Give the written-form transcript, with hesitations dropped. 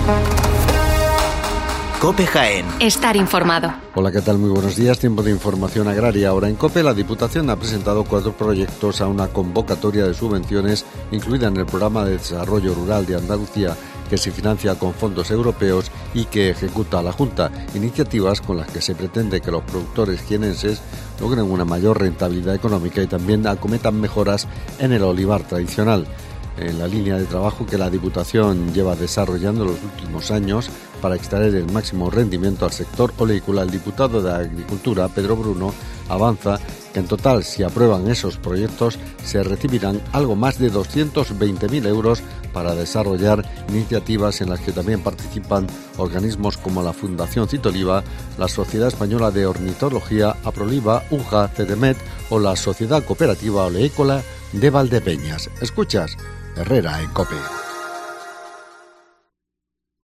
COPE Jaén. Estar informado. Hola, ¿qué tal? Muy buenos días. Tiempo de información agraria. Ahora en COPE, la Diputación ha presentado 4 proyectos a una convocatoria de subvenciones incluida en el Programa de Desarrollo Rural de Andalucía, que se financia con fondos europeos y que ejecuta la Junta. Iniciativas con las que se pretende que los productores jienenses logren una mayor rentabilidad económica y también acometan mejoras en el olivar tradicional. En la línea de trabajo que la Diputación lleva desarrollando los últimos años para extraer el máximo rendimiento al sector oleícola, el diputado de Agricultura, Pedro Bruno, avanza que en total, si aprueban esos proyectos, se recibirán algo más de 220.000 euros para desarrollar iniciativas en las que también participan organismos como la Fundación Citoliva, la Sociedad Española de Ornitología, Aproliva, UJA, CEDEMET o la Sociedad Cooperativa Oleícola de Valdepeñas. Escuchas Herrera en COPE.